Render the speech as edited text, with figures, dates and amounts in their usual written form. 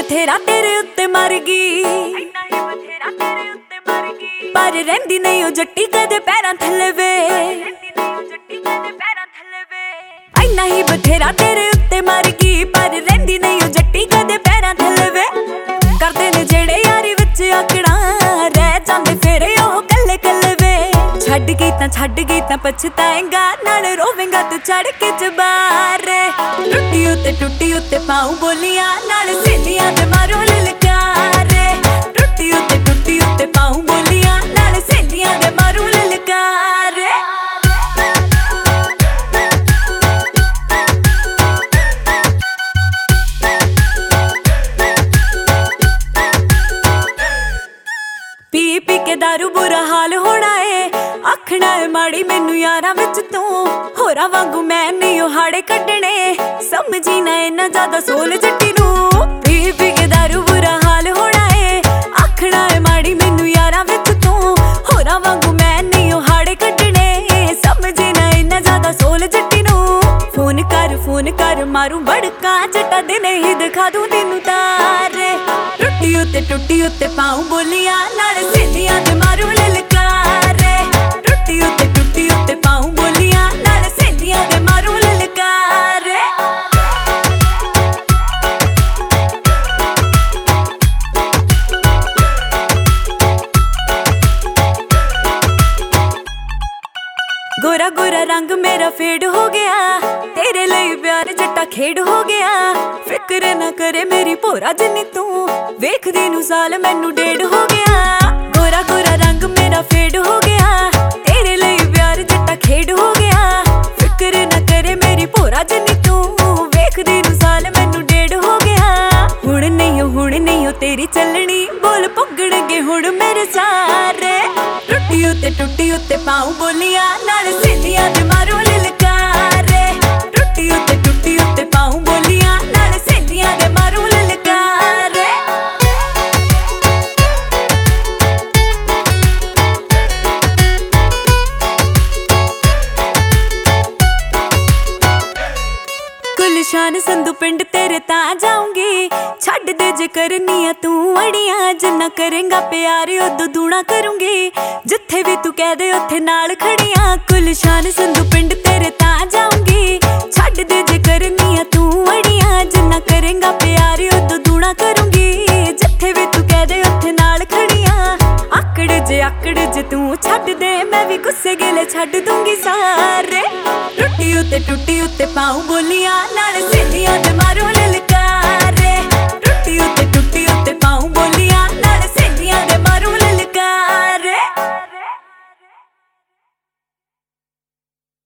ਬਥੇਰਾ ਤੇਰੇ ਉੱਤੇ ਮਰ ਗਈ, ਪਰ ਰਹਿੰਦੀ ਨਹੀਂ ਉਹ ਜੱਟੀ ਕਦੇ ਪੈਰਾਂ ਥੱਲੇ ਵੇ। ਇੰਨਾ ਹੀ ਬਥੇਰਾ ਤੇਰੇ ਉੱਤੇ ਮਰ ਗਈ, ਪਰ ਰਹਿੰਦੀ ਨਹੀਂ ਉਹ ਜੱਟੀ ਕਦੇ ਪੈਰਾਂ ਥੱਲੇ ਵੇ। ਕਰਦੇ ਨੇ ਜਿਹੜੇ ਯਾਰੀ ਵਿੱਚ ਆਕੜਾਂ, ਰਹਿ ਜਾਂਦੇ ਫੇਰ ਉਹ ਕੱਲੇ ਕੱਲੇ ਵੇ। ਛੱਡ ਗਈ ਤਾਂ ਪਛਤਾਏਂਗਾ, ਨਾਲ ਰੋਵੇਂਗਾ ਤੂੰ ਚੜ ਕੇ ਚਬਾਰੇ। ਟੁੱਟੀ ਉੱਤੇ ਪਾਉ ਬੋਲੀਆਂ, ਨਾਲ ਸਹੇਲੀਆਂ ਦੇ ਮਾਰੋ ਲਲਕਾਰੇ। ਟੁੱਟੀ ਉੱਤੇ ਪਾਉ ਬੋਲੀਆਂ, ਨਾਲ ਸਹੇਲੀਆਂ ਦੇ ਮਾਰੋ ਲਲਕਾਰੇ। ਪੀ ਕੇ ਦਾਰੂ ਬੁਰਾ ਹਾਲ ਹੋਣਾ ਏ, ਆਖਣਾ ਏ ਮਾੜੀ ਮੈਨੂੰ ਯਾਰਾਂ ਵਿੱਚ ਤੂੰ। ਹੋਰਾਂ ਵਾਂਗੂ ਮੈਂ ਨਹੀਂ ਉਹ ਹਾੜੇ ਕੱਢਣੇ, ਸਮਝੀ ਨਾ ਇੰਨਾ ਜ਼ਿਆਦਾ ਸੋਲ ਜੱਟੀ ਨੂੰ। ਪੀ ਕੇ ਦਾਰੂ ਬੁਰਾ ਹਾਲ ਹੋਣਾ ਏ, ਆਖਣਾ ਏ ਮਾੜੀ ਮੈਨੂੰ ਯਾਰਾਂ ਵਿੱਚ ਤੂੰ। ਹੋਰਾਂ ਵਾਂਗੂ ਮੈਂ ਨਹੀਂ ਉਹ ਹਾੜੇ ਕੱਢਣੇ, ਸਮਝੀ ਨਾ ਇੰਨਾ ਜ਼ਿਆਦਾ ਸੋਲ ਜੱਟੀ ਨੂੰ। ਫੋਨ ਕਰ ਮਾਰੂ ਬੜਕਾ, ਜੱਟਾ ਦਿਨੇ ਹੀ ਦਿਖਾ ਦੂੰ ਤੈਨੂੰ ਤਾਰੇ। ਟੁੱਟੀ ਉੱਤੇ ਪਾਉ ਬੋਲੀਆਂ, ਨਾਲ ਸਹੇਲੀਆਂ ਦੇ ਮਾਰੂ ਲਲਕਾਰੇ। ਟੁੱਟੀ ਉੱਤੇ ਪਾਉ ਬੋਲੀਆਂ, ਨਾਲ ਸਹੇਲੀਆਂ ਦੇ ਮਾਰੂ ਲਲਕਾਰੇ। ਗੋਰਾ ਰੰਗ ਮੇਰਾ ਫੇਡ ਹੋ ਗਿਆ, ਤੇਰੇ ਲਈ ਪਿਆਰ ਜੱਟਾ ਖੇਡ ਹੋ ਗਿਆ। ਫਿਕਰ ਨਾ ਕਰੇ ਮੇਰੀ ਭੋਰਾ ਜਿੰਨੀ ਤੂੰ, ਵੇਖਦੀ ਨੂੰ ਸਾਲ ਮੈਨੂੰ ਡੇਢ ਹੋ ਗਿਆ। ਗੋਰਾ ਰੰਗ ਮੇਰਾ ਫੇਡ ਹੋ ਗਿਆ, ਤੇਰੇ ਲਈ ਪਿਆਰ ਜੱਟਾ ਖੇਡ ਹੋ ਗਿਆ। ਫਿਕਰ ਨਾ ਕਰੇ ਮੇਰੀ ਭੋਰਾ ਜਿੰਨੀ ਤੂੰ, ਵੇਖਦੀ ਨੂੰ ਸਾਲ ਮੈਨੂੰ ਡੇਢ ਹੋ ਗਿਆ। ਹੁਣ ਨਹੀਂ ਤੇਰੀ ਚੱਲਣੀ, ਬੋਲ ਪੁੱਗਣਗੇ ਹੁਣ ਮੇਰੇ ਸਾਰੇ। ਟੁੱਟੀ ਉੱਤੇ ਪਾਉ ਬੋਲੀਆਂ, ਨਾਲ ਸਹੇਲੀਆਂ ਦੇ ਮਾਰੋ ਲਲਕਾਰੇ। ਟੁੱਟੀ ਉੱਤੇ ਪਾਉ ਬੋਲੀਆਂ, ਨਾਲ ਸਹੇਲੀਆਂ ਦੇ ਮਾਰੋ ਲਲਕਾਰੇ। ਗੁਲਸ਼ਨ ਸੰਧੂ ਪਿੰਡ ਤੇਰੇ ਤਾਂ ਜਾਊਂਗੀ, ਛੱਡ ਦੇ ਜੇ ਕਰਨੀ ਆ ਤੂੰ ਅੜੀਆਂ। ਜਿੰਨਾ ਕਰੇਂਗਾ ਪਿਆਰ ਉਦੋਂ ਦੂਣਾ ਕਰੂੰਗੀ, ਜਿੱਥੇ ਵੀ ਤੂੰ ਕਹਿ ਦੇ ਉੱਥੇ ਨਾਲ ਖੜੀਆਂ। ਗੁਲਸ਼ਨ ਸੰਧੂ ਪਿੰਡ ਤੇਰੇ ਤਾਂ ਜਾਊਂਗੀ, ਛੱਡ ਦੇ ਜੇ ਕਰਨੀ ਆ ਤੂੰ ਅੜੀਆਂ। ਜਿੰਨਾ ਕਰੇਂਗਾ ਪਿਆਰ ਉਦੋਂ ਦੂਣਾ ਕਰੂੰਗੀ, ਜਿੱਥੇ ਵੀ ਤੂੰ ਕਹਿ ਦੇ ਉੱਥੇ ਨਾਲ ਖੜੀਆਂ। ਆਕੜ ਜੇ ਤੂੰ ਛੱਡ ਦੇ, ਮੈਂ ਵੀ ਗੁੱਸੇ ਗਿਲੇ ਛੱਡ ਦੂੰਗੀ ਸਾਰੇ। ਟੁੱਟੀ ਉੱਤੇ ਪਾਉ ਬੋਲੀਆਂ, ਨਾਲ ਸਹੇਲੀਆਂ ਦੇ ਮਾਰੋ